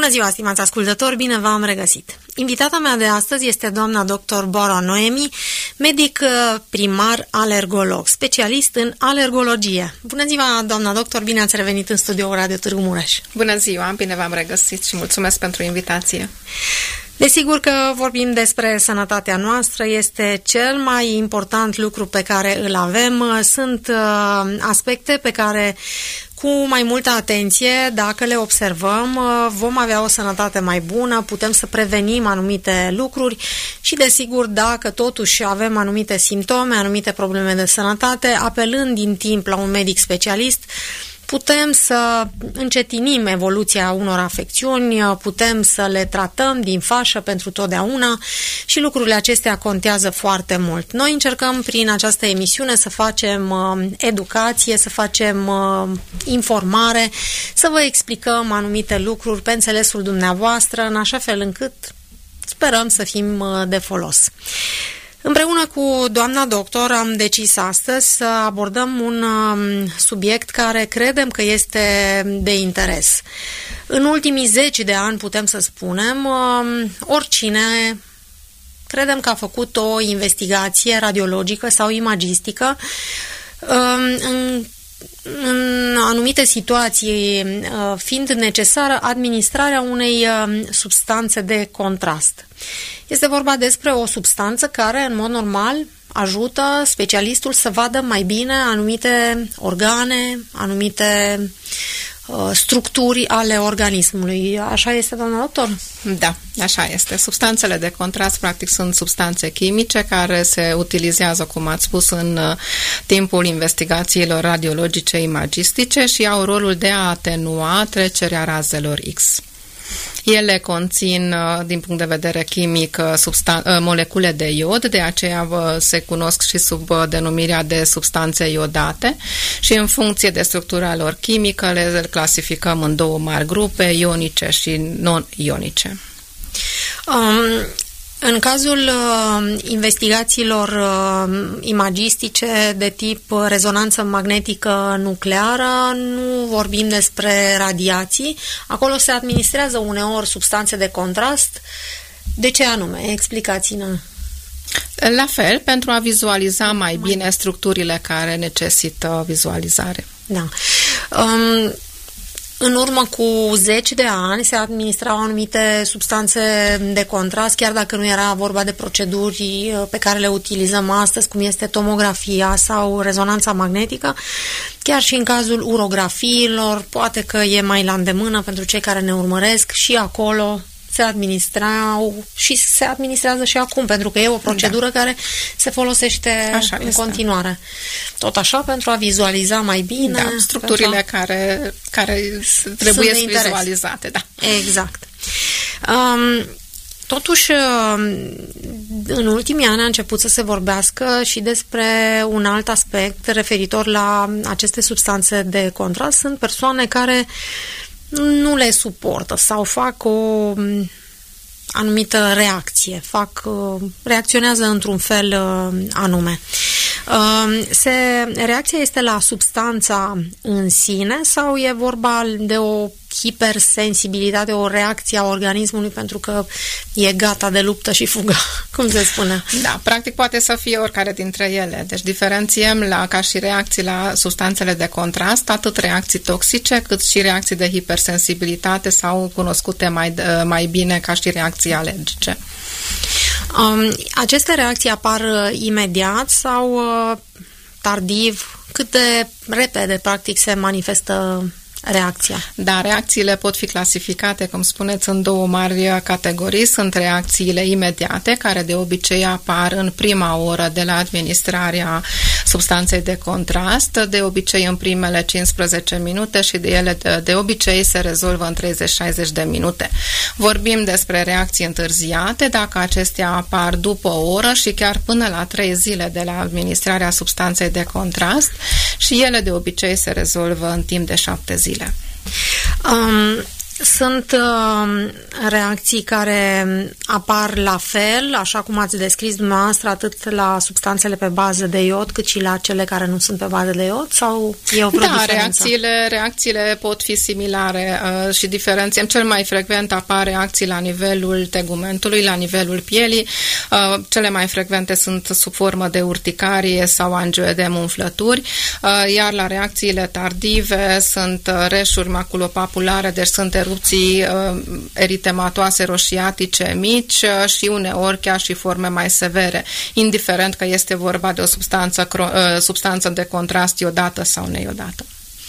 Bună ziua, stimați ascultători, bine v-am regăsit! Invitata mea de astăzi este doamna dr. Bora Noemi, medic primar alergolog, specialist în alergologie. Bună ziua, doamna doctor, bine ați revenit în studioul Radio Târgu Mureș. Bună ziua, bine v-am regăsit și mulțumesc pentru invitație. Desigur că vorbim despre sănătatea noastră, este cel mai important lucru pe care îl avem. Sunt aspecte pe care cu mai multă atenție, dacă le observăm, vom avea o sănătate mai bună, putem să prevenim anumite lucruri și, desigur, dacă totuși avem anumite simptome, anumite probleme de sănătate, apelând din timp la un medic specialist, putem să încetinim evoluția unor afecțiuni, putem să le tratăm din fașă pentru totdeauna și lucrurile acestea contează foarte mult. Noi încercăm prin această emisiune să facem educație, să facem informare, să vă explicăm anumite lucruri pe înțelesul dumneavoastră, în așa fel încât sperăm să fim de folos. Împreună cu doamna doctor am decis astăzi să abordăm un subiect care credem că este de interes. În ultimii 10 de ani, putem să spunem, oricine credem că a făcut o investigație radiologică sau imagistică în anumite situații, fiind necesară administrarea unei substanțe de contrast. Este vorba despre o substanță care, în mod normal, ajută specialistul să vadă mai bine anumite organe, anumite structuri ale organismului. Așa este, doamna doctor? Da, așa este. Substanțele de contrast, practic, sunt substanțe chimice care se utilizează, cum ați spus, în timpul investigațiilor radiologice imagistice și au rolul de a atenua trecerea razelor X. Ele conțin, din punct de vedere chimic, molecule de iod, de aceea se cunosc și sub denumirea de substanțe iodate și în funcție de structura lor chimică le clasificăm în două mari grupe, ionice și non-ionice. În cazul investigațiilor imagistice de tip rezonanță magnetică nucleară, nu vorbim despre radiații. Acolo se administrează uneori substanțe de contrast. De ce anume? Explicați-ne. La fel, pentru a vizualiza mai bine structurile care necesită vizualizare. Da. În urmă cu 10 de ani se administrau anumite substanțe de contrast, chiar dacă nu era vorba de proceduri pe care le utilizăm astăzi, cum este tomografia sau rezonanța magnetică. Chiar și în cazul urografiilor, poate că e mai la îndemână pentru cei care ne urmăresc, și acolo se administrau și se administrează și acum, pentru că e o procedură care se folosește în continuare. Tot așa, pentru a vizualiza mai bine structurile care trebuie vizualizate. Da. Exact. Totuși, în ultimii ani a început să se vorbească și despre un alt aspect referitor la aceste substanțe de contrast. Sunt persoane care nu le suportă sau fac o anumită reacție, reacționează într-un fel anume. Reacția este la substanța în sine sau e vorba de o hipersensibilitate, o reacție a organismului pentru că e gata de luptă și fugă, cum se spune? Da, practic poate să fie oricare dintre ele. Deci diferențiem ca și reacții la substanțele de contrast, atât reacții toxice, cât și reacții de hipersensibilitate sau cunoscute mai bine ca și reacții alergice. Aceste reacții apar imediat sau tardiv? Cât de repede, practic, se manifestă reacția? Da, reacțiile pot fi clasificate, cum spuneți, în două mari categorii. Sunt reacțiile imediate, care de obicei apar în prima oră de la administrarea substanței de contrast, de obicei în primele 15 minute și ele de obicei se rezolvă în 30-60 de minute. Vorbim despre reacții întârziate, dacă acestea apar după o oră și chiar până la 3 zile de la administrarea substanței de contrast și ele de obicei se rezolvă în timp de 7 zile. Sunt reacții care apar la fel, așa cum ați descris dumneavoastră, atât la substanțele pe bază de iod, cât și la cele care nu sunt pe bază de iod? Sau e o diferență? Reacțiile pot fi similare și diferențiem. Cel mai frecvent apar reacții la nivelul tegumentului, la nivelul pielii. Cele mai frecvente sunt sub formă de urticarie sau angioedem, umflături, iar la reacțiile tardive sunt reșuri maculopapulare, deci sunt erupții eritematoase roșiatice mici și uneori chiar și forme mai severe, indiferent că este vorba de o substanță de contrast iodată sau neiodată.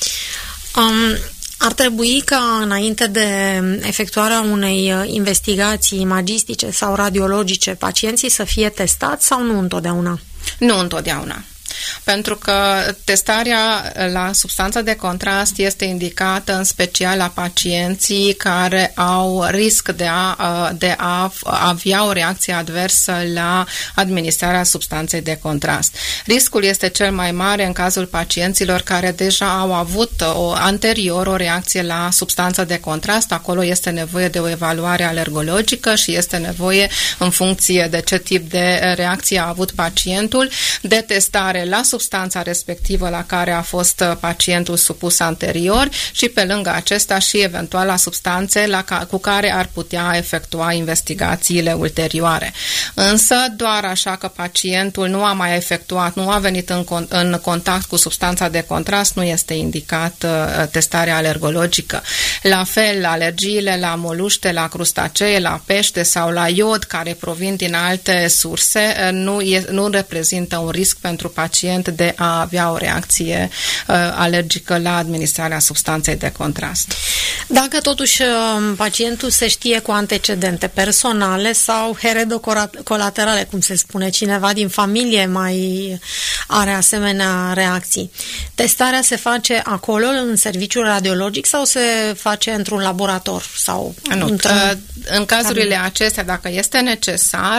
Ar trebui ca înainte de efectuarea unei investigații imagistice sau radiologice pacienții să fie testați sau nu întotdeauna? Nu întotdeauna. Pentru că testarea la substanță de contrast este indicată în special la pacienții care au risc de a avea o reacție adversă la administrarea substanței de contrast. Riscul este cel mai mare în cazul pacienților care deja au avut anterior o reacție la substanță de contrast. Acolo este nevoie de o evaluare alergologică și este nevoie, în funcție de ce tip de reacție a avut pacientul, de testare la substanța respectivă la care a fost pacientul supus anterior și pe lângă acesta și eventual la substanțe cu care ar putea efectua investigațiile ulterioare. Însă doar așa că pacientul nu a mai efectuat, nu a venit în contact cu substanța de contrast, nu este indicat testarea alergologică. La fel, alergiile la moluște, la crustacee, la pește sau la iod care provin din alte surse nu reprezintă un risc pentru pacient de a avea o reacție alergică la administrarea substanței de contrast. Dacă totuși pacientul se știe cu antecedente personale sau heredocolaterale, cum se spune, cineva din familie mai are asemenea reacții, testarea se face acolo, în serviciul radiologic, sau se face într-un laborator? Sau în cazurile acestea, dacă este necesar,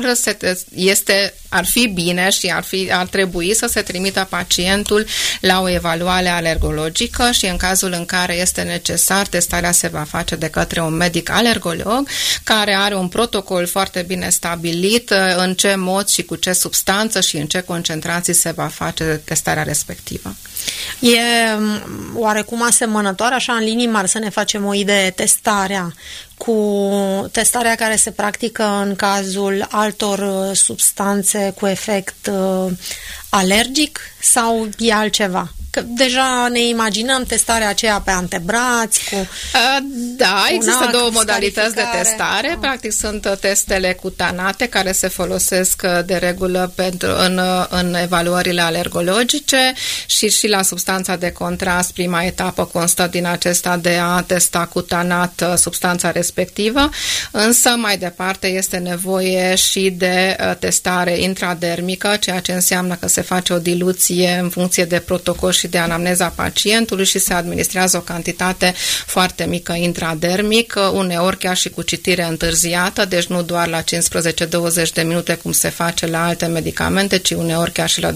ar fi bine și ar trebui să se trimită pacientul la o evaluare alergologică și în cazul în care este necesar, testarea se va face de către un medic alergolog care are un protocol foarte bine stabilit în ce mod și cu ce substanță și în ce concentrații se va face testarea respectivă. E oarecum asemănătoare, așa în linii mari, să ne facem o idee, testarea cu testarea care se practică în cazul altor substanțe cu efect alergic, sau e altceva? Că deja ne imaginăm testarea aceea pe antebrați cu... Da, există două modalități de testare. Practic sunt testele cutanate care se folosesc de regulă în evaluările alergologice și la substanța de contrast. Prima etapă constă din acesta de a testa cutanat substanța respectivă, însă mai departe este nevoie și de testare intradermică, ceea ce înseamnă că se face o diluție în funcție de protocol și de anamneza pacientului și se administrează o cantitate foarte mică intradermic, uneori chiar și cu citire întârziată, deci nu doar la 15-20 de minute cum se face la alte medicamente, ci uneori chiar și la 24-48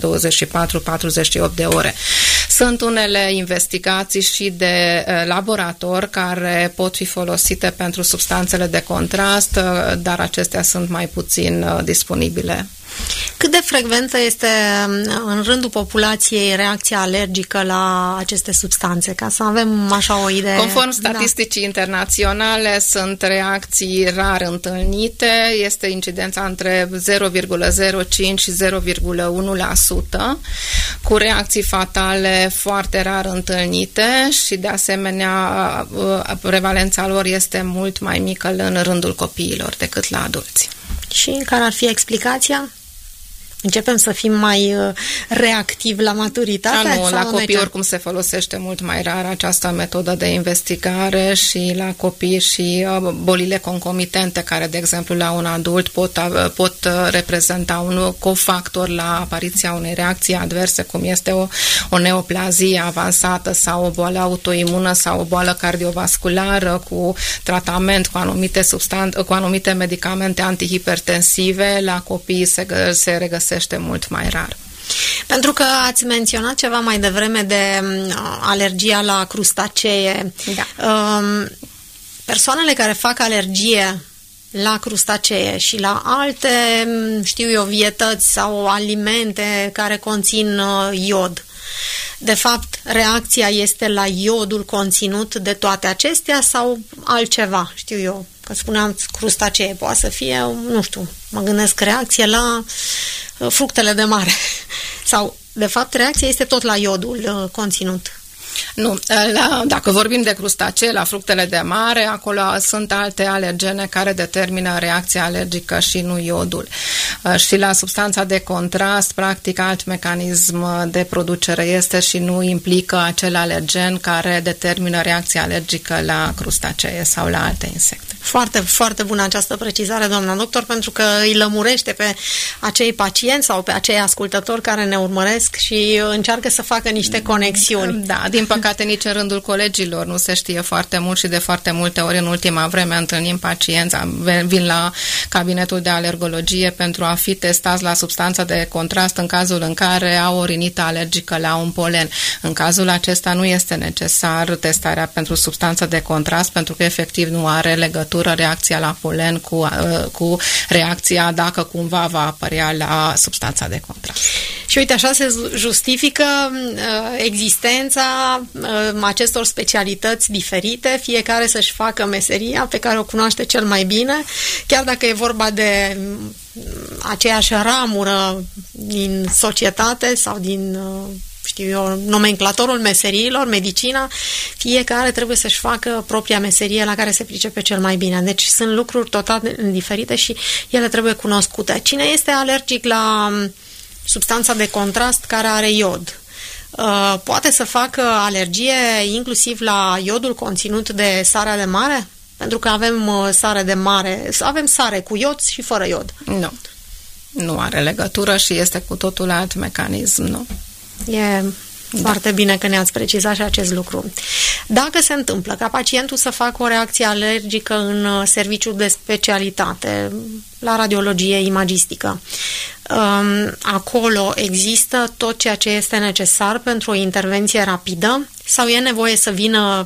de ore. Sunt unele investigații și de laborator care pot fi folosite pentru substanțele de contrast, dar acestea sunt mai puțin disponibile. Cât de frecventă este în rândul populației reacția alergică la aceste substanțe, ca să avem așa o idee? Conform statisticii internaționale, sunt reacții rar întâlnite, este incidența între 0,05 și 0,1%, cu reacții fatale foarte rar întâlnite și, de asemenea, prevalența lor este mult mai mică în rândul copiilor decât la adulți. Și care ar fi explicația? Începem să fim mai reactivi la maturitate? Nu, la copii oricum se folosește mult mai rar această metodă de investigare și la copii și bolile concomitente care, de exemplu, la un adult pot reprezenta un cofactor la apariția unei reacții adverse, cum este o neoplazie avansată sau o boală autoimună sau o boală cardiovasculară cu tratament cu anumite medicamente antihipertensive. La copii se regăsește mult mai rar. Pentru că ați menționat ceva mai devreme de alergia la crustacee. Da. persoanele care fac alergie la crustacee și la alte, știu eu, vietăți sau alimente care conțin iod, de fapt, reacția este la iodul conținut de toate acestea sau altceva, știu eu, că spuneam crustacee, poate să fie, nu știu, mă gândesc reacție la fructele de mare sau, de fapt, reacția este tot la iodul conținut. Nu, dacă vorbim de crustacee, la fructele de mare, acolo sunt alte alergene care determină reacția alergică și nu iodul. Și la substanța de contrast, practic, alt mecanism de producere este și nu implică acel alergen care determină reacția alergică la crustacee sau la alte insecte. Foarte, foarte bună această precizare, doamna doctor, pentru că îi lămurește pe acei pacienți sau pe acei ascultători care ne urmăresc și încearcă să facă niște conexiuni. Da, din păcate nici în rândul colegilor nu se știe foarte mult și de foarte multe ori în ultima vreme întâlnim pacienți, vin la cabinetul de alergologie pentru a fi testați la substanța de contrast în cazul în care au o rinită alergică la un polen. În cazul acesta nu este necesar testarea pentru substanța de contrast pentru că efectiv nu are legătură reacția la polen cu reacția dacă cumva va apărea la substanța de contrast. Și uite, așa se justifică existența acestor specialități diferite, fiecare să-și facă meseria pe care o cunoaște cel mai bine, chiar dacă e vorba de aceeași ramură din societate sau din știu eu, nomenclatorul meseriilor, medicina, fiecare trebuie să-și facă propria meserie la care se pricepe cel mai bine. Deci sunt lucruri total diferite și ele trebuie cunoscute. Cine este alergic la substanța de contrast care are iod? Poate să facă alergie inclusiv la iodul conținut de sarea de mare? Pentru că avem sare de mare, avem sare cu iod și fără iod. Nu. Nu are legătură și este cu totul alt mecanism, nu? E foarte bine că ne-ați precizat și acest lucru. Dacă se întâmplă ca pacientul să facă o reacție alergică în serviciul de specialitate, la radiologie imagistică, acolo există tot ceea ce este necesar pentru o intervenție rapidă sau e nevoie să vină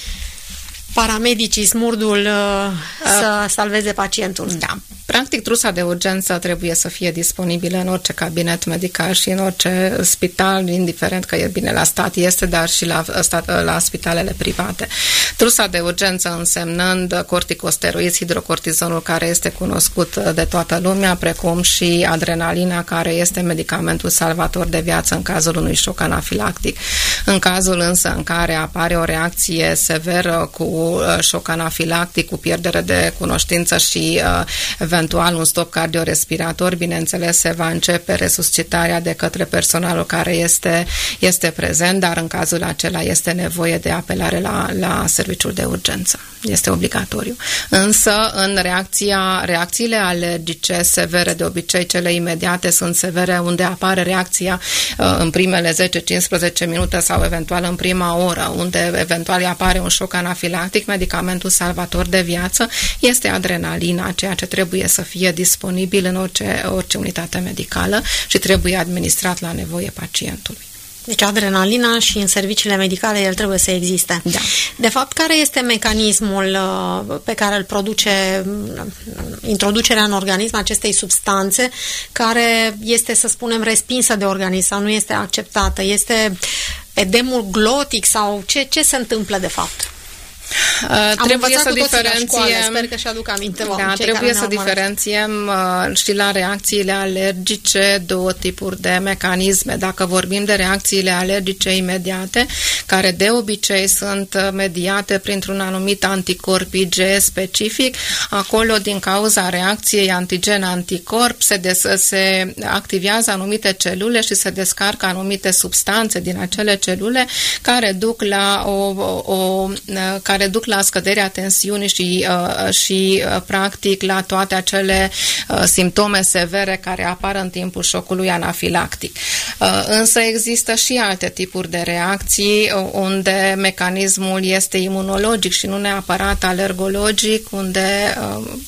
paramedicii smurdul să salveze pacientul? Da. Practic, trusa de urgență trebuie să fie disponibilă în orice cabinet medical și în orice spital, indiferent că e bine la stat este, dar și la spitalele private. Trusa de urgență însemnând corticosteroizi, hidrocortizonul care este cunoscut de toată lumea, precum și adrenalina care este medicamentul salvator de viață în cazul unui șoc anafilactic. În cazul însă în care apare o reacție severă cu șoc anafilactic, cu pierdere de cunoștință și eventual un stop cardiorespirator, bineînțeles se va începe resuscitarea de către personalul care este prezent, dar în cazul acela este nevoie de apelare la serviciul de urgență. Este obligatoriu. Însă, în reacțiile alergice severe, de obicei cele imediate sunt severe unde apare reacția în primele 10-15 minute sau eventual în prima oră, unde eventual apare un șoc anafilactic, medicamentul salvator de viață este adrenalina, ceea ce trebuie să fie disponibil în orice unitate medicală și trebuie administrat la nevoie pacientului. Deci adrenalina și în serviciile medicale el trebuie să existe. Da. De fapt, care este mecanismul pe care îl produce introducerea în organism acestei substanțe care este, să spunem, respinsă de organism sau nu este acceptată? Este edemul glotic sau ce se întâmplă de fapt? Trebuie să diferențiem. Sper că și-aduc aminte. Trebuie să diferențiem și la reacțiile alergice două tipuri de mecanisme. Dacă vorbim de reacțiile alergice imediate, care de obicei sunt mediate printr-un anumit anticorp IgE specific, acolo din cauza reacției antigen-anticorp se activează anumite celule și se descarcă anumite substanțe din acele celule care duc la scăderea tensiunii și practic la toate acele simptome severe care apar în timpul șocului anafilactic. Însă există și alte tipuri de reacții unde mecanismul este imunologic și nu neapărat alergologic, unde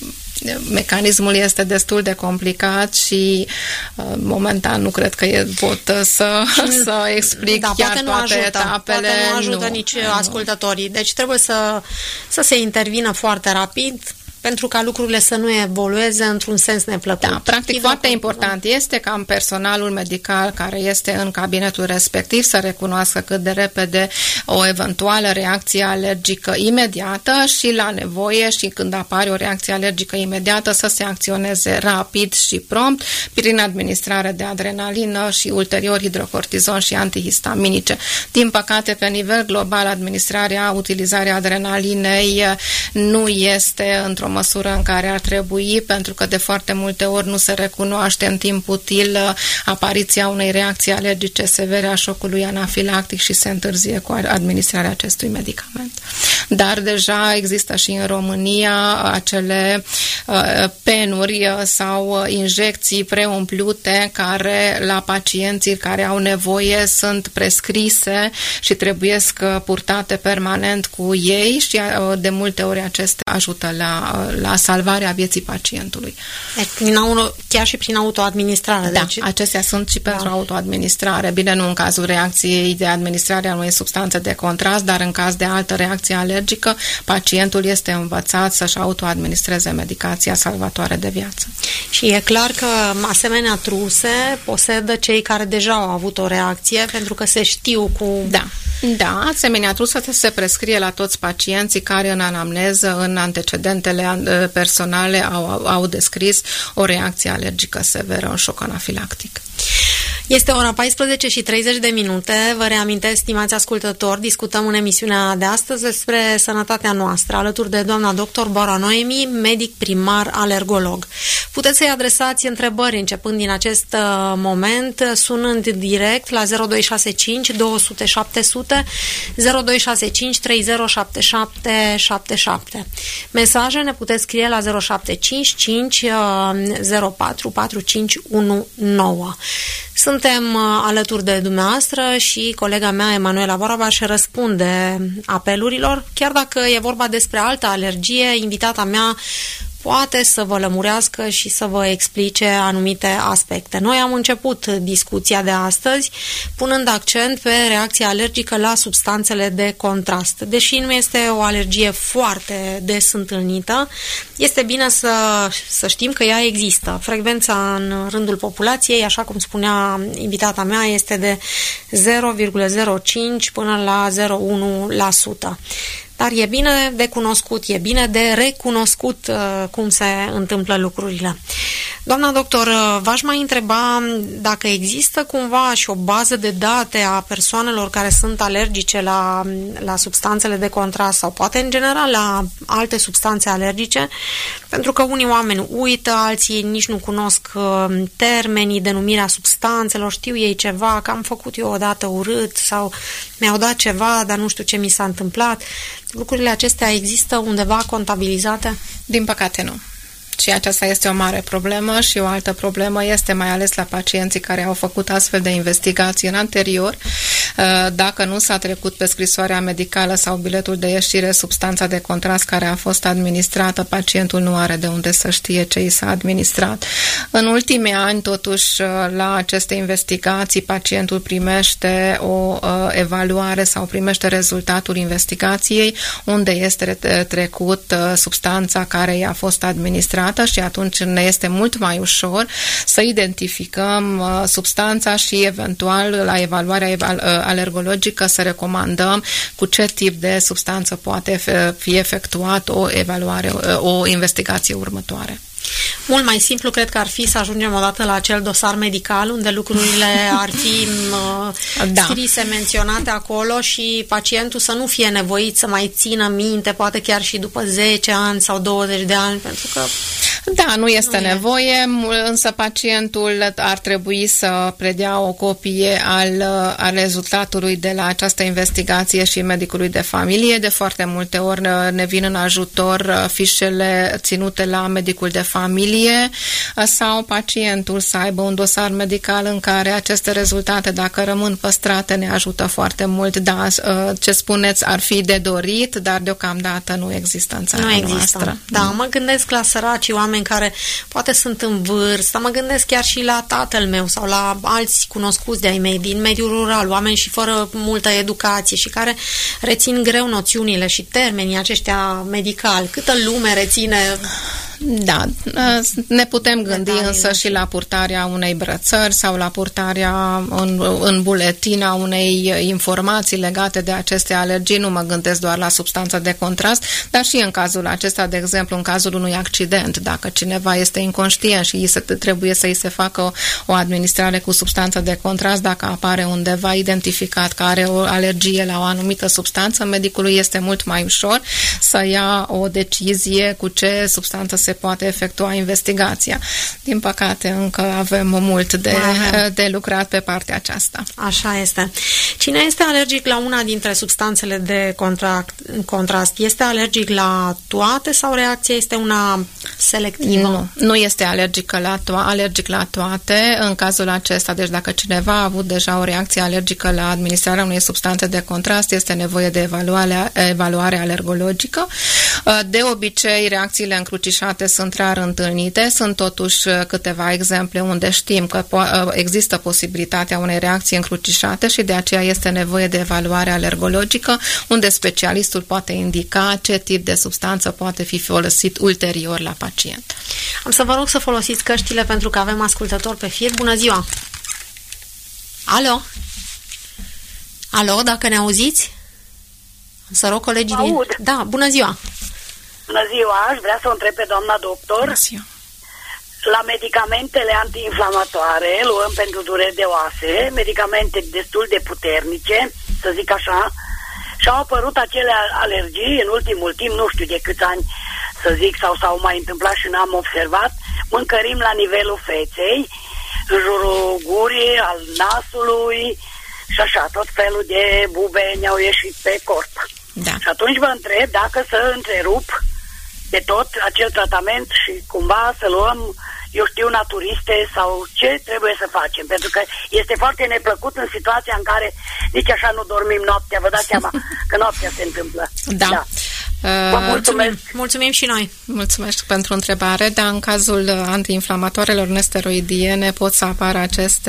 mecanismul este destul de complicat și momentan nu cred că pot să explic chiar toate etapele. Poate nu ajută nici ascultătorii. Deci trebuie să se intervină foarte rapid pentru ca lucrurile să nu evolueze într-un sens neplăcut. Da, practic foarte important este ca personalul medical care este în cabinetul respectiv să recunoască cât de repede o eventuală reacție alergică imediată și la nevoie și când apare o reacție alergică imediată să se acționeze rapid și prompt prin administrare de adrenalină și ulterior hidrocortizon și antihistaminice. Din păcate, pe nivel global, utilizarea adrenalinei nu este într-o măsură în care ar trebui, pentru că de foarte multe ori nu se recunoaște în timp util apariția unei reacții alergice severe a șocului anafilactic și se întârzie cu administrarea acestui medicament. Dar deja există și în România acele penuri sau injecții preumplute care la pacienții care au nevoie sunt prescrise și trebuiesc purtate permanent cu ei și de multe ori acestea ajută la salvarea vieții pacientului. Chiar și prin autoadministrare. Da, acestea sunt și pentru autoadministrare. Bine, nu în cazul reacției de administrare a unei substanțe de contrast, dar în caz de altă reacție alergică, pacientul este învățat să-și autoadministreze medicația salvatoare de viață. Și e clar că asemenea truse posedă cei care deja au avut o reacție, pentru că se știu cu... Da, asemenea trusă se prescrie la toți pacienții care în anamneză, în antecedentele personale au descris o reacție alergică severă, un șoc anafilactic. Este ora 14:30. Vă reamintesc, stimați ascultători, discutăm în emisiunea de astăzi despre sănătatea noastră, alături de doamna doctor Bora Noemi, medic primar alergolog. Puteți să-i adresați întrebări începând din acest moment, sunând direct la 0265 200 700, 0265 307777. Mesaje ne puteți scrie la 0755 04 4519. Suntem alături de dumneavoastră și colega mea, Emanuela Borobaș, răspunde apelurilor. Chiar dacă e vorba despre altă alergie, invitata mea poate să vă lămurească și să vă explice anumite aspecte. Noi am început discuția de astăzi punând accent pe reacția alergică la substanțele de contrast. Deși nu este o alergie foarte des întâlnită, este bine să știm că ea există. Frecvența în rândul populației, așa cum spunea invitata mea, este de 0,05 până la 0,1%. Dar e bine de cunoscut, e bine de recunoscut cum se întâmplă lucrurile. Doamna doctor, v-aș mai întreba dacă există cumva și o bază de date a persoanelor care sunt alergice la substanțele de contrast sau poate în general la alte substanțe alergice, pentru că unii oameni uită, alții nici nu cunosc termenii, denumirea substanțelor, știu ei ceva, că am făcut eu odată urât sau mi-au dat ceva, dar nu știu ce mi s-a întâmplat. Lucrurile acestea există undeva contabilizate? Din păcate nu. Și aceasta este o mare problemă și o altă problemă este mai ales la pacienții care au făcut astfel de investigații în anterior. Dacă nu s-a trecut pe scrisoarea medicală sau biletul de ieșire substanța de contrast care a fost administrată, pacientul nu are de unde să știe ce i s-a administrat. În ultimii ani, totuși, la aceste investigații, pacientul primește o evaluare sau primește rezultatul investigației unde este trecut substanța care i-a fost administrată și atunci ne este mult mai ușor să identificăm substanța și eventual la evaluarea alergologică să recomandăm cu ce tip de substanță poate fi efectuat o investigație următoare. Mult mai simplu cred că ar fi să ajungem odată la acel dosar medical unde lucrurile ar fi scrise, menționate acolo și pacientul să nu fie nevoit să mai țină minte, poate chiar și după 10 ani sau 20 de ani, pentru că... Da, nu este nevoie, însă pacientul ar trebui să predea o copie al rezultatului de la această investigație și medicului de familie. De foarte multe ori ne vin în ajutor fișele ținute la medicul de familie sau pacientul să aibă un dosar medical în care aceste rezultate, dacă rămân păstrate, ne ajută foarte mult. Da, ce spuneți ar fi de dorit, dar deocamdată nu există în țara noastră. Da, mă gândesc la săracii oameni oameni care poate sunt în vârstă, mă gândesc chiar și la tatăl meu sau la alți cunoscuți de-ai mei din mediul rural, oameni și fără multă educație și care rețin greu noțiunile și termenii aceștia medicali. Câtă lume reține... Da, ne putem gândi însă și la purtarea unei brățări sau la purtarea în buletin a unei informații legate de aceste alergii. Nu mă gândesc doar la substanța de contrast, dar și în cazul acesta, de exemplu, în cazul unui accident, dacă cineva este inconștient și trebuie să îi se facă o administrare cu substanță de contrast, dacă apare undeva identificat că are o alergie la o anumită substanță, medicului este mult mai ușor să ia o decizie cu ce substanță se poate efectua investigația. Din păcate, încă avem mult de lucrat pe partea aceasta. Așa este. Cine este alergic la una dintre substanțele de contrast, este alergic la toate sau reacția este una selectivă? Nu este alergic la toate. În cazul acesta, deci dacă cineva a avut deja o reacție alergică la administrarea unei substanțe de contrast, este nevoie de evaluare alergologică. De obicei, reacțiile încrucișate sunt rar întâlnite, sunt totuși câteva exemple unde știm că există posibilitatea unei reacții încrucișate și de aceea este nevoie de evaluare alergologică, unde specialistul poate indica ce tip de substanță poate fi folosit ulterior la pacient. Am să vă rog să folosiți căștile pentru că avem ascultători pe fir. Bună ziua! Alo? Alo, dacă ne auziți? Am să rog colegii din... Da, bună ziua! Bună ziua, aș vrea să o întreb pe doamna doctor. La medicamentele antiinflamatoare, luăm pentru dureri de oase, medicamente destul de puternice, să zic așa, și au apărut acele alergii în ultimul timp, nu știu de câți ani să zic, sau s-au mai întâmplat și n-am observat, mâncărim la nivelul feței, în jurul gurii, al nasului și așa, tot felul de bube ne-au ieșit pe corp. Da. Și atunci vă întreb dacă să întrerup de tot acel tratament și cumva să luăm, eu știu, naturiste sau ce trebuie să facem. Pentru că este foarte neplăcut în situația în care nici așa nu dormim noaptea. Vă dați seama că noaptea se întâmplă. Da. Mulțumim și noi. Mulțumesc pentru întrebare. Dar în cazul antiinflamatoarelor nesteroidiene pot să apară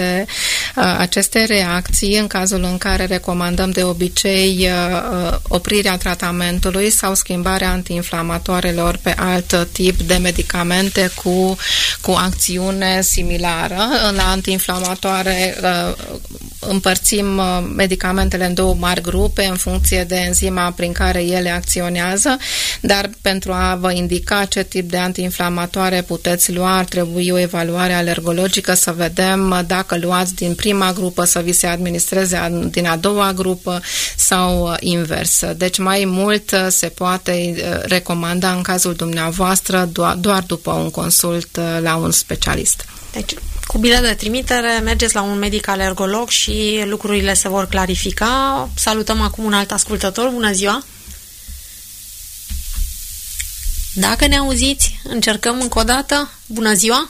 aceste reacții în cazul în care recomandăm de obicei oprirea tratamentului sau schimbarea antiinflamatoarelor pe alt tip de medicamente cu acțiune similară. La antiinflamatoare împărțim medicamentele în două mari grupe în funcție de enzima prin care ele acționează, dar pentru a vă indica ce tip de antiinflamatoare puteți lua, ar trebui o evaluare alergologică să vedem dacă luați din prima grupă să vi se administreze din a doua grupă sau invers. Deci mai mult se poate recomanda în cazul dumneavoastră doar după un consult la un specialist. Deci, cu bilet de trimitere, mergeți la un medic alergolog și lucrurile se vor clarifica. Salutăm acum un alt ascultător. Bună ziua! Dacă ne auziți, încercăm încă o dată. Bună ziua!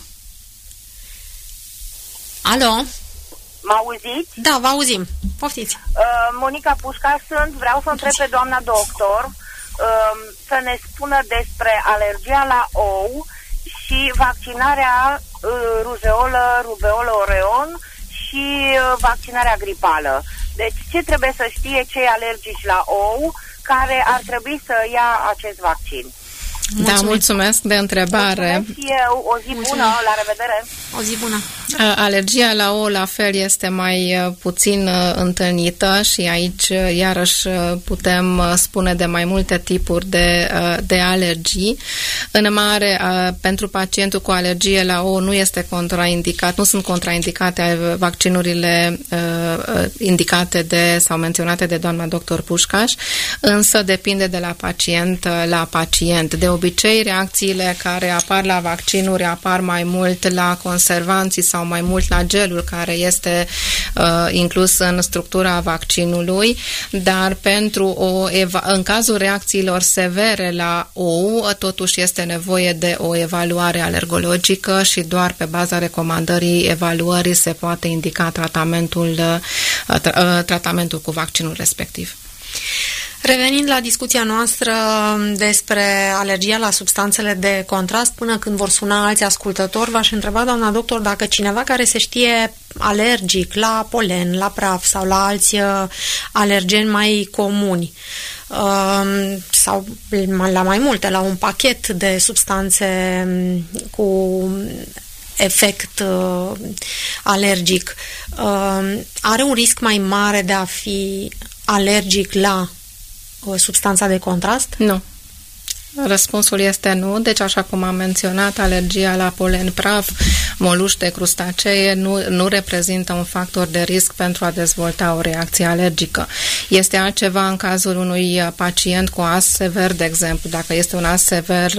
Alo? Mă auziți? Da, vă auzim. Poftiți! Monica Pușca sunt. Vreau să întreb pe doamna doctor să ne spună despre alergia la ou și vaccinarea rujeolă, rubeolă, oreon și vaccinarea gripală. Deci ce trebuie să știe cei alergici la ou care ar trebui să ia acest vaccin? Da, mulțumesc de întrebare. Mulțumesc și eu. O zi bună, la revedere. O zi bună. Alergia la ou, la fel, este mai puțin întâlnită și aici, iarăși, putem spune de mai multe tipuri de alergii. În mare, pentru pacientul cu alergie la ou nu este contraindicat, nu sunt contraindicate vaccinurile indicate sau menționate de doamna doctor Pușcaș, însă depinde de la pacient la pacient. De obicei, reacțiile care apar la vaccinuri apar mai mult la conservanții sau mai mult la gelul care este inclus în structura vaccinului, dar în cazul reacțiilor severe la ou, totuși este nevoie de o evaluare alergologică și doar pe baza recomandării evaluării se poate indica tratamentul cu vaccinul respectiv. Revenind la discuția noastră despre alergia la substanțele de contrast, până când vor suna alți ascultători, v-aș întreba, doamna doctor, dacă cineva care se știe alergic la polen, la praf sau la alți alergeni mai comuni, sau la mai multe, la un pachet de substanțe cu efect alergic, are un risc mai mare de a fi alergic la substanța de contrast? Nu. Răspunsul este nu, deci așa cum am menționat, alergia la polen, praf, moluși de crustacee nu reprezintă un factor de risc pentru a dezvolta o reacție alergică. Este altceva în cazul unui pacient cu as sever, de exemplu, dacă este un as sever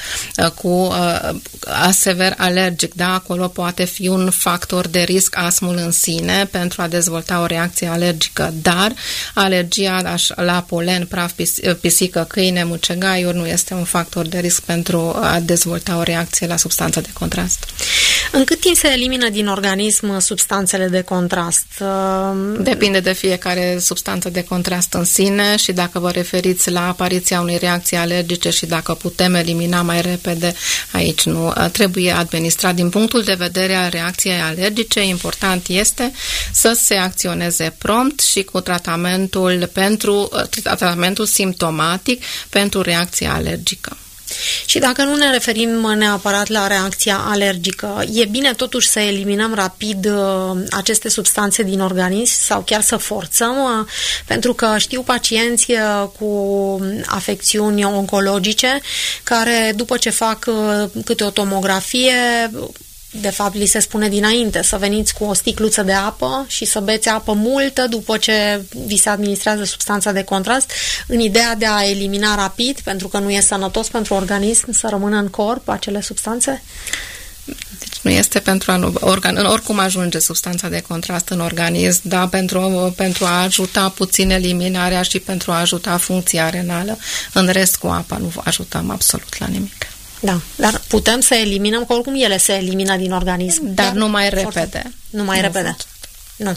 as sever alergic, da, acolo poate fi un factor de risc asmul în sine pentru a dezvolta o reacție alergică, dar alergia la polen, praf, pisică, câine, mucegaiuri nu este un factor de risc pentru a dezvolta o reacție la substanța de contrast. În cât timp se elimină din organism substanțele de contrast? Depinde de fiecare substanță de contrast în sine și dacă vă referiți la apariția unei reacții alergice și dacă putem elimina mai repede, aici nu. Trebuie administrat. Din punctul de vedere al reacției alergice, important este să se acționeze prompt și cu tratamentul simptomatic pentru reacția alergică. Și dacă nu ne referim neapărat la reacția alergică, e bine totuși să eliminăm rapid aceste substanțe din organism sau chiar să forțăm? Pentru că știu pacienți cu afecțiuni oncologice care după ce fac câte o tomografie, de fapt, li se spune dinainte să veniți cu o sticluță de apă și să beți apă multă după ce vi se administrează substanța de contrast, în ideea de a elimina rapid, pentru că nu e sănătos pentru organism să rămână în corp acele substanțe? Deci nu este pentru oricum ajunge substanța de contrast în organism, dar pentru a ajuta puțin eliminarea și pentru a ajuta funcția renală. În rest, cu apa nu ajutăm absolut la nimic. Da, dar putem să eliminăm, că oricum ele se elimină din organism. Dar nu mai repede. Nu mai repede. Nu.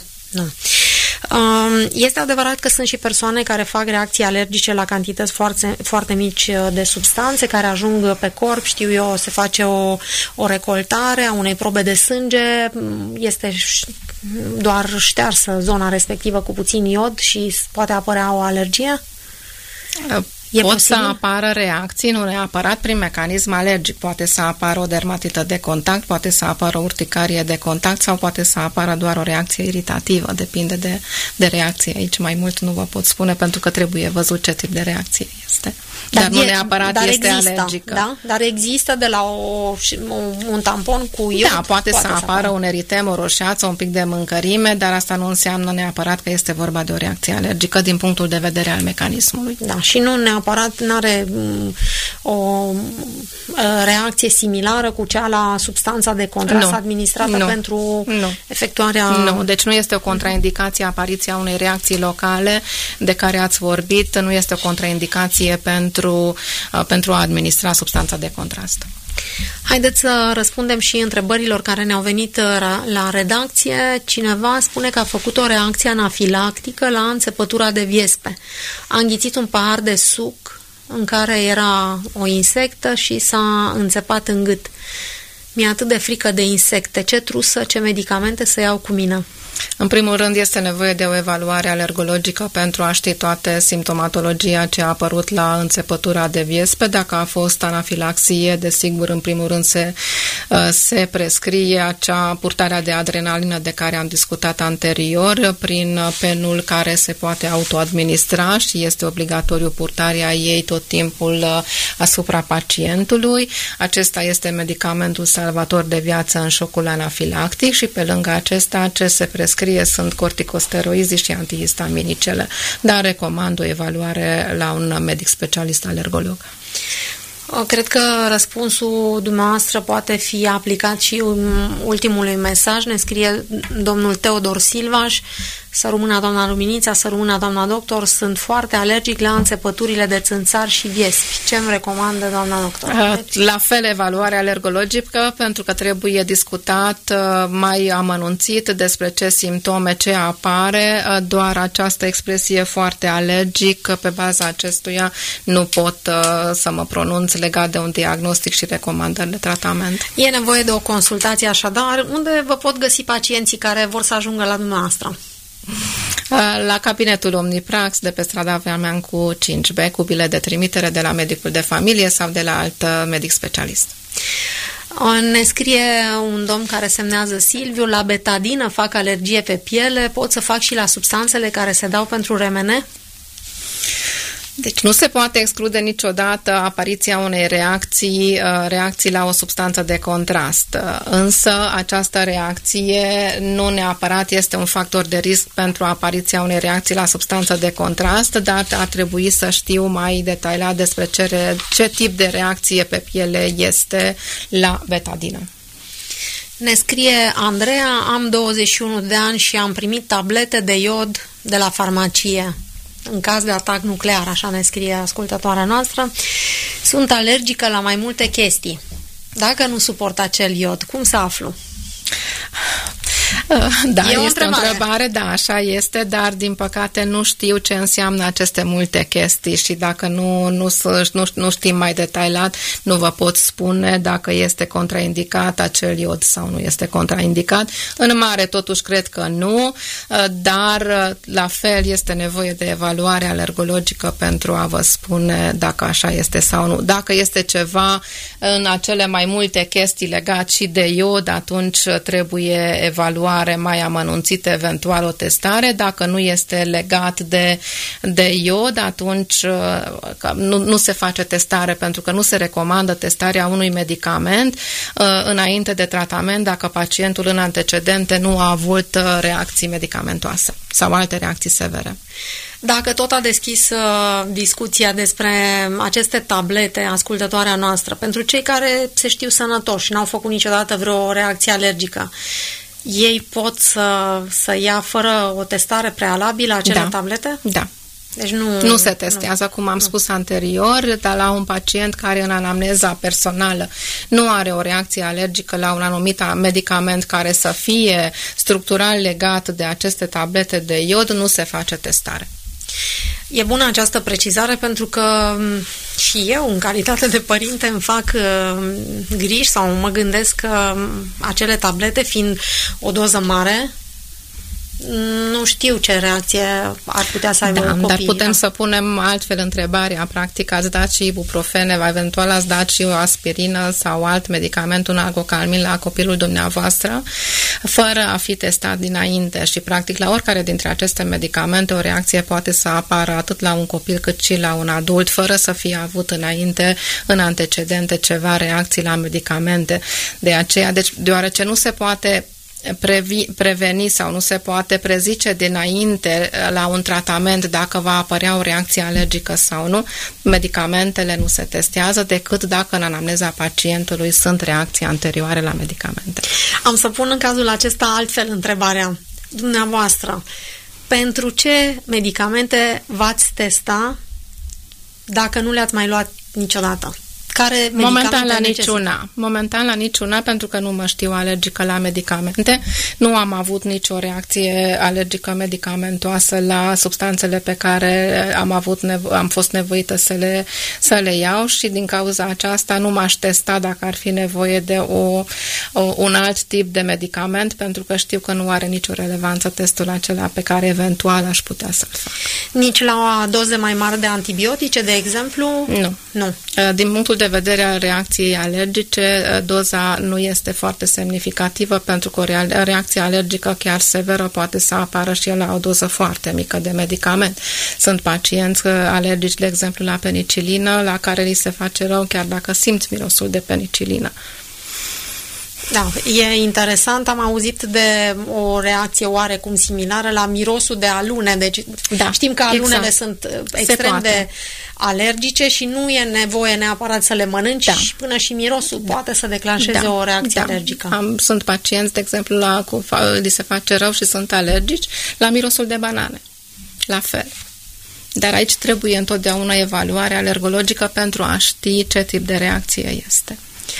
Este adevărat că sunt și persoane care fac reacții alergice la cantități foarte, foarte mici de substanțe care ajung pe corp, știu eu, se face o recoltare a unei probe de sânge, este doar ștearsă zona respectivă cu puțin iod și poate apărea o alergie? Pot să apară reacții, nu neapărat prin mecanism alergic. Poate să apară o dermatită de contact, poate să apară o urticarie de contact sau poate să apară doar o reacție iritativă. Depinde de reacție. Aici mai mult nu vă pot spune pentru că trebuie văzut ce tip de reacție este. Dar nu neapărat este alergică. Da? Dar există de la un tampon cu iod? Da, poate să apară un eritem, o roșeață, un pic de mâncărime, dar asta nu înseamnă neapărat că este vorba de o reacție alergică din punctul de vedere al mecanismului. Da, și nu neapărat n-are o reacție similară cu cea la substanța de contrast administrată pentru efectuarea... Nu, deci nu este o contraindicație apariția unei reacții locale de care ați vorbit, nu este o contraindicație pentru a administra substanța de contrast. Haideți să răspundem și întrebărilor care ne-au venit la redacție. Cineva spune că a făcut o reacție anafilactică la înțepătura de viespe. A înghițit un pahar de suc în care era o insectă și s-a înțepat în gât. Mi-e atât de frică de insecte. Ce trusă, ce medicamente să iau cu mine? În primul rând este nevoie de o evaluare alergologică pentru a ști toate simptomatologia ce a apărut la înțepătura de viespe. Dacă a fost anafilaxie, desigur, în primul rând se prescrie acea purtarea de adrenalină de care am discutat anterior prin penul care se poate autoadministra și este obligatoriu purtarea ei tot timpul asupra pacientului. Acesta este medicamentul salvator de viață în șocul anafilactic și pe lângă acesta ce se prescrie sunt corticosteroizii și antihistaminicele, dar recomand o evaluare la un medic specialist alergolog. Cred că răspunsul dumneavoastră poate fi aplicat și ultimului mesaj. Ne scrie domnul Teodor Silvaș: să rămână doamna Luminița, să rămână doamna doctor, sunt foarte alergic la înțepăturile de țânțari și viespi. Ce îmi recomandă doamna doctor? La fel, evaluarea alergologică, pentru că trebuie discutat mai amănunțit despre ce simptome, ce apare. Doar această expresie foarte alergic, pe baza acestuia nu pot să mă pronunț legat de un diagnostic și recomandări de tratament. E nevoie de o consultație așadar. Unde vă pot găsi pacienții care vor să ajungă la dumneavoastră? La cabinetul Omniprax de pe strada Veameancu 5B, cu bilet de trimitere de la medicul de familie sau de la alt medic specialist. Ne scrie un domn care semnează Silviu: la betadină fac alergie pe piele, pot să fac și la substanțele care se dau pentru remene? Deci nu se poate exclude niciodată apariția unei reacții la o substanță de contrast. Însă această reacție nu neapărat este un factor de risc pentru apariția unei reacții la substanță de contrast, dar ar trebui să știu mai detaliat despre ce tip de reacție pe piele este la betadină. Ne scrie Andreea: am 21 de ani și am primit tablete de iod de la farmacie în caz de atac nuclear, așa ne scrie ascultătoarea noastră. Sunt alergică la mai multe chestii. Dacă nu suport acel iod, cum să aflu? Da, este o întrebare, da, așa este, dar din păcate nu știu ce înseamnă aceste multe chestii și dacă nu știm mai detaliat, nu vă pot spune dacă este contraindicat acel iod sau nu este contraindicat. În mare totuși cred că nu, dar la fel este nevoie de evaluare alergologică pentru a vă spune dacă așa este sau nu. Dacă este ceva în acele mai multe chestii legat și de iod, atunci trebuie evaluare mai amănunțită, eventual o testare. Dacă nu este legat de iod, atunci nu se face testare, pentru că nu se recomandă testarea unui medicament înainte de tratament dacă pacientul în antecedente nu a avut reacții medicamentoase sau alte reacții severe. Dacă tot a deschis discuția despre aceste tablete, ascultătoarea noastră, pentru cei care se știu sănătoși și n-au făcut niciodată vreo reacție alergică, ei pot să ia fără o testare prealabilă acele tablete? Da. Deci nu se testează, cum am spus anterior, dar la un pacient care în anamneza personală nu are o reacție alergică la un anumit medicament care să fie structural legat de aceste tablete de iod, nu se face testare. E bună această precizare, pentru că și eu, în calitate de părinte, îmi fac griji sau mă gândesc că acele tablete, fiind o doză mare, nu știu ce reacție ar putea să aibă copiii. Dar putem să punem altfel întrebarea. Practic, ați dat și ibuprofene, eventual ați dat și o aspirină sau alt medicament, un argocalmin la copilul dumneavoastră, fără a fi testat dinainte. Și, practic, la oricare dintre aceste medicamente, o reacție poate să apară atât la un copil cât și la un adult, fără să fie avut înainte, în antecedente, ceva reacții la medicamente. De aceea, deoarece nu se poate preveni sau nu se poate prezice dinainte la un tratament dacă va apărea o reacție alergică sau nu, medicamentele nu se testează decât dacă în anamneza pacientului sunt reacții anterioare la medicamente. Am să pun în cazul acesta altfel întrebarea dumneavoastră. Pentru ce medicamente v-ați testa dacă nu le-ați mai luat niciodată? Momentan la niciuna, pentru că nu mă știu alergică la medicamente. Nu am avut nicio reacție alergică medicamentoasă la substanțele pe care am fost nevoită să le iau și din cauza aceasta nu m-aș testa dacă ar fi nevoie de un alt tip de medicament, pentru că știu că nu are nicio relevanță testul acela pe care eventual aș putea să-l fac. Nici la doze mai mari de antibiotice, de exemplu? Nu. Din punctul de vedere al reacției alergice, doza nu este foarte semnificativă, pentru că o reacție alergică chiar severă poate să apară și la o doză foarte mică de medicament. Sunt pacienți alergici, de exemplu, la penicilină, la care li se face rău chiar dacă simți mirosul de penicilină. Da, e interesant. Am auzit de o reacție oarecum similară la mirosul de alune. Deci știm că alunele sunt extrem de alergice și nu e nevoie neapărat să le mănânci, până și mirosul poate să declanșeze o reacție alergică. Sunt pacienți, de exemplu, li se face rău și sunt alergici la mirosul de banane. La fel. Dar aici trebuie întotdeauna evaluarea alergologică pentru a ști ce tip de reacție este.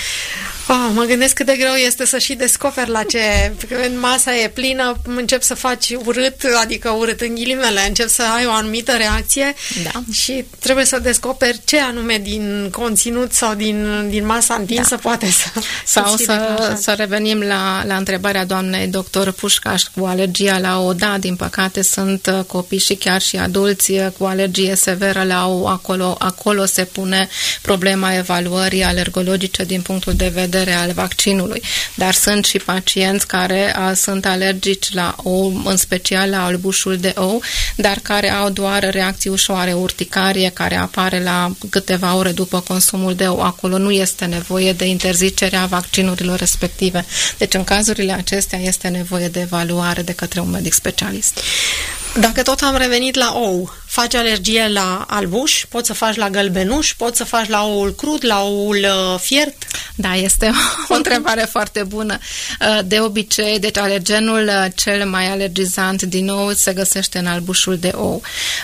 Mă gândesc cât de greu este să și descoperi când masa e plină, încep să faci urât, adică urât în ghilimele, încep să ai o anumită reacție și trebuie să descoperi ce anume din conținut sau din masa întinsă poate să... Sau să revenim la întrebarea doamnei doctor Pușcaș cu alergia la ou. Da, din păcate sunt copii și chiar și adulți cu alergie severă la ou. Acolo se pune problema evaluării alergologice din punctul de vedere al vaccinului, dar sunt și pacienți care sunt alergici la ou, în special la albușul de ou, dar care au doar reacții ușoare, urticarie, care apare la câteva ore după consumul de ou. Acolo nu este nevoie de interzicerea vaccinurilor respective. Deci în cazurile acestea este nevoie de evaluare de către un medic specialist. Dacă tot am revenit la ou, faci alergie la albuș, poți să faci la gălbenuș, poți să faci la oul crud, la oul fiert? Da, este o întrebare foarte bună. De obicei, deci alergenul cel mai alergizant din nou se găsește în albușul de ou.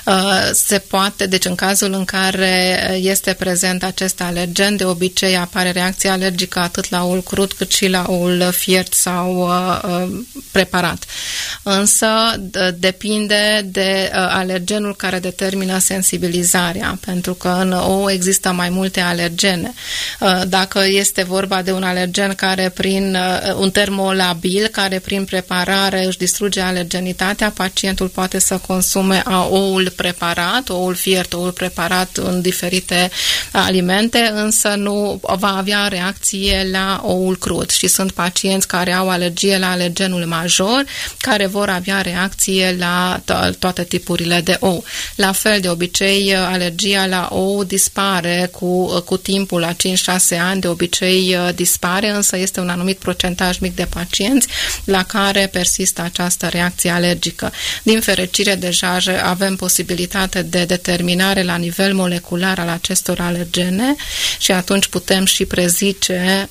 Se poate, deci în cazul în care este prezent acest alergen, de obicei apare reacție alergică atât la oul crud cât și la oul fiert sau preparat. Însă depinde de alergenul care determină sensibilizarea, pentru că în ou există mai multe alergene. Dacă este vorba de un alergen care prin un termolabil, care prin preparare își distruge alergenitatea, pacientul poate să consume oul preparat, oul fiert, oul preparat în diferite alimente, însă nu va avea reacție la oul crud. Și sunt pacienți care au alergie la alergenul major, care vor avea reacție la toate tipurile de ou. La fel, de obicei, alergia la ou dispare cu timpul, la 5-6 ani, de obicei dispare, însă este un anumit procentaj mic de pacienți la care persistă această reacție alergică. Din fericire, deja avem posibilitate de determinare la nivel molecular al acestor alergene și atunci putem și prezice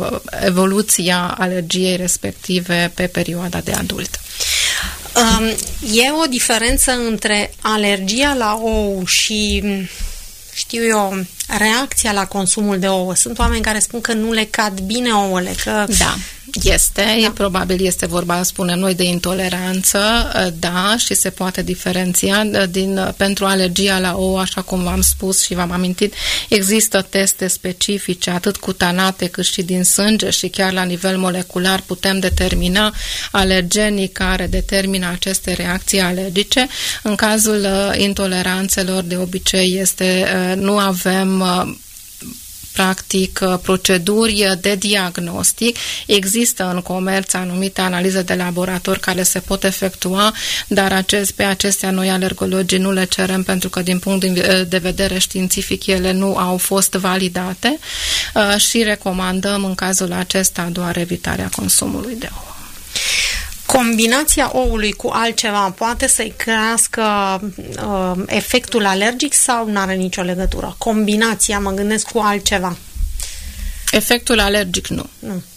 evoluția alergiei respective pe perioada de adult. E o diferență între alergia la ou și, știu eu, reacția la consumul de ouă. Sunt oameni care spun că nu le cad bine ouăle, că... Da. Probabil este vorba, spunem noi, de intoleranță, da, și se poate diferenția pentru alergia la ou, așa cum v-am spus și v-am amintit, există teste specifice, atât cutanate cât și din sânge și chiar la nivel molecular putem determina alergenii care determină aceste reacții alergice. În cazul intoleranțelor, de obicei, nu avem practic proceduri de diagnostic. Există în comerț anumite analize de laborator care se pot efectua, dar pe acestea noi alergologii nu le cerem pentru că din punct de vedere științific ele nu au fost validate și recomandăm în cazul acesta doar evitarea consumului de ouă. Combinația oului cu altceva poate să-i crească efectul alergic sau nu are nicio legătură? Combinația, mă gândesc, cu altceva. Efectul alergic nu.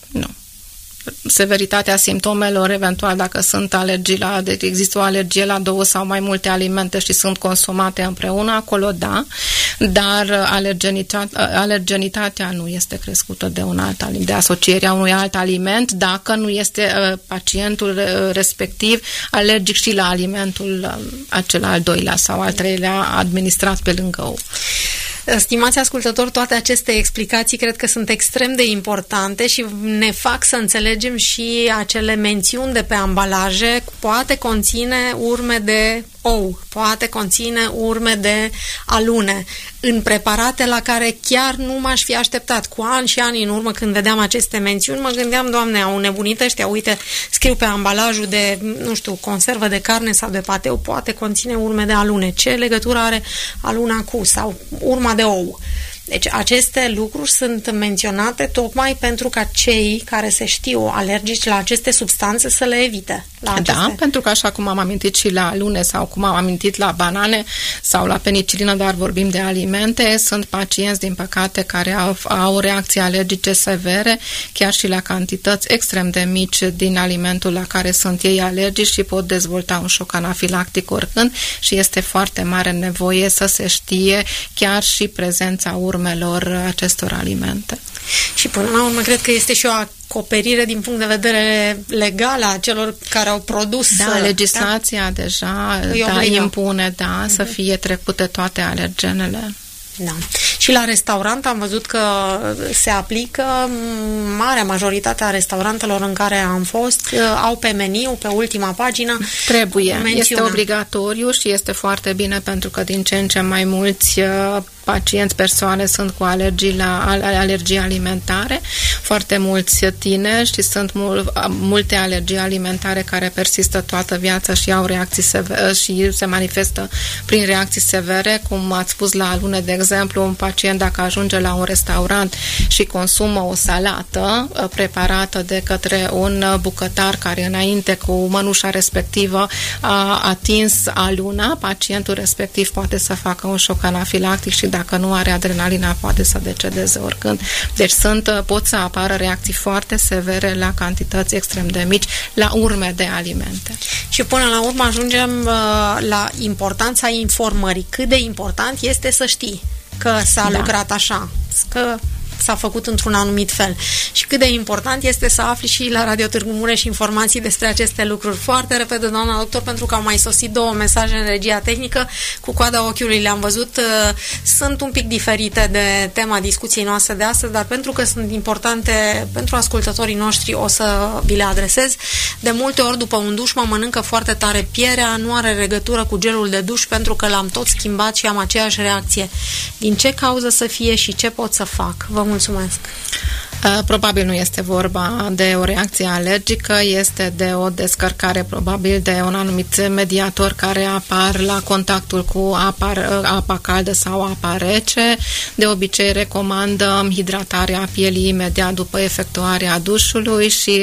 Severitatea simptomelor, eventual dacă sunt deci există o alergie la 2 sau mai multe alimente și sunt consumate împreună, acolo da, dar alergenitatea nu este crescută de un alt aliment, de asocierea unui alt aliment, dacă nu este pacientul respectiv alergic și la alimentul acela al doilea sau al treilea administrat pe lângă ou. Stimați ascultători, toate aceste explicații cred că sunt extrem de importante și ne fac să înțelegem și acele mențiuni de pe ambalaje. Poate conține urme de ou, poate conține urme de alune, în preparate la care chiar nu m-aș fi așteptat. Cu ani și ani în urmă, când vedeam aceste mențiuni, mă gândeam, Doamne, au nebunit ăștia, uite, scriu pe ambalajul de, nu știu, conservă de carne sau de pateu, poate conține urme de alune. Ce legătură are aluna cu sau urma de ou? Deci aceste lucruri sunt menționate tocmai pentru ca cei care se știu alergici la aceste substanțe să le evite. Da, pentru că așa cum am amintit și la alune sau cum am amintit la banane sau la penicilină, dar vorbim de alimente, sunt pacienți, din păcate, care au reacții alergice severe, chiar și la cantități extrem de mici din alimentul la care sunt ei alergici și pot dezvolta un șoc anafilactic oricând și este foarte mare nevoie să se știe chiar și prezența urmelor acestor alimente. Și până la urmă, cred că este și o acoperire din punct de vedere legal a celor care au produs. Da, legislația deja impune, să fie trecute toate alergenele. Da. Și la restaurant am văzut că se aplică, marea majoritate a restaurantelor în care am fost au pe meniu, pe ultima pagină. Trebuie, este obligatoriu și este foarte bine pentru că din ce în ce mai mulți pacienți, persoane sunt cu alergii alimentare, foarte mulți tineri și sunt multe alergii alimentare care persistă toată viața și au reacții severe și se manifestă prin reacții severe, cum ați spus la alune, de exemplu, un pacient dacă ajunge la un restaurant și consumă o salată preparată de către un bucătar care înainte cu mănușa respectivă a atins aluna, pacientul respectiv poate să facă un șoc anafilactic și dacă nu are adrenalina, poate să decedeze oricând. Deci pot să apară reacții foarte severe la cantități extrem de mici, la urme de alimente. Și până la urmă ajungem la importanța informării. Cât de important este să știi că s-a lucrat așa, că s-a făcut într-un anumit fel. Și cât de important este să afli și la Radio Târgu Mureș informații despre aceste lucruri. Foarte repede, doamna doctor, pentru că au mai sosit 2 mesaje în regia tehnică, cu coada ochiului le-am văzut, sunt un pic diferite de tema discuției noastre de astăzi, dar pentru că sunt importante pentru ascultătorii noștri, o să vi le adresez. De multe ori, după un duș, mă mănâncă foarte tare pielea, nu are legătură cu gelul de duș, pentru că l-am tot schimbat și am aceeași reacție. Din ce cauză să fie și ce pot să fac? Vă mulțumesc! Probabil nu este vorba de o reacție alergică, este de o descărcare probabil de un anumit mediator care apar la contactul cu apa caldă sau apa rece. De obicei recomandăm hidratarea pielii imediat după efectuarea dușului și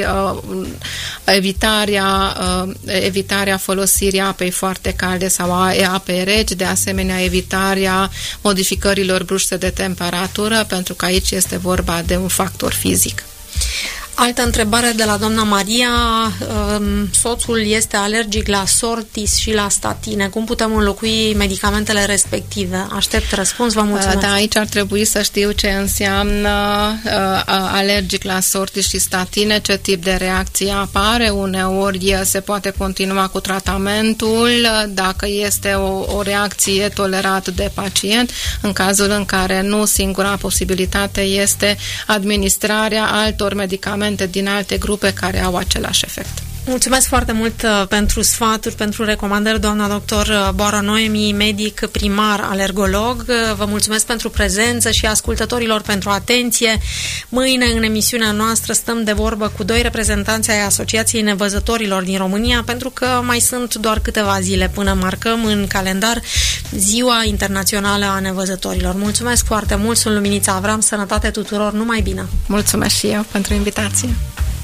evitarea folosirii apei foarte calde sau apei reci, de asemenea evitarea modificărilor bruște de temperatură, pentru că aici este vorba de un factor fizic. Altă întrebare de la doamna Maria. Soțul este alergic la Sortis și la statine. Cum putem înlocui medicamentele respective? Aștept răspuns, vă mulțumesc. Da, aici ar trebui să știu ce înseamnă alergic la Sortis și statine, ce tip de reacție apare. Uneori se poate continua cu tratamentul dacă este o reacție tolerată de pacient. În cazul în care nu, singura posibilitate este administrarea altor medicamente din alte grupe care au același efect. Mulțumesc foarte mult pentru sfaturi, pentru recomandări, doamna doctor Boară Noemi, medic primar alergolog. Vă mulțumesc pentru prezență și ascultătorilor pentru atenție. Mâine, în emisiunea noastră, stăm de vorbă cu 2 reprezentanți ai Asociației Nevăzătorilor din România, pentru că mai sunt doar câteva zile până marcăm în calendar Ziua Internațională a Nevăzătorilor. Mulțumesc foarte mult, sunt Luminița Avram, sănătate tuturor, numai bine! Mulțumesc și eu pentru invitație!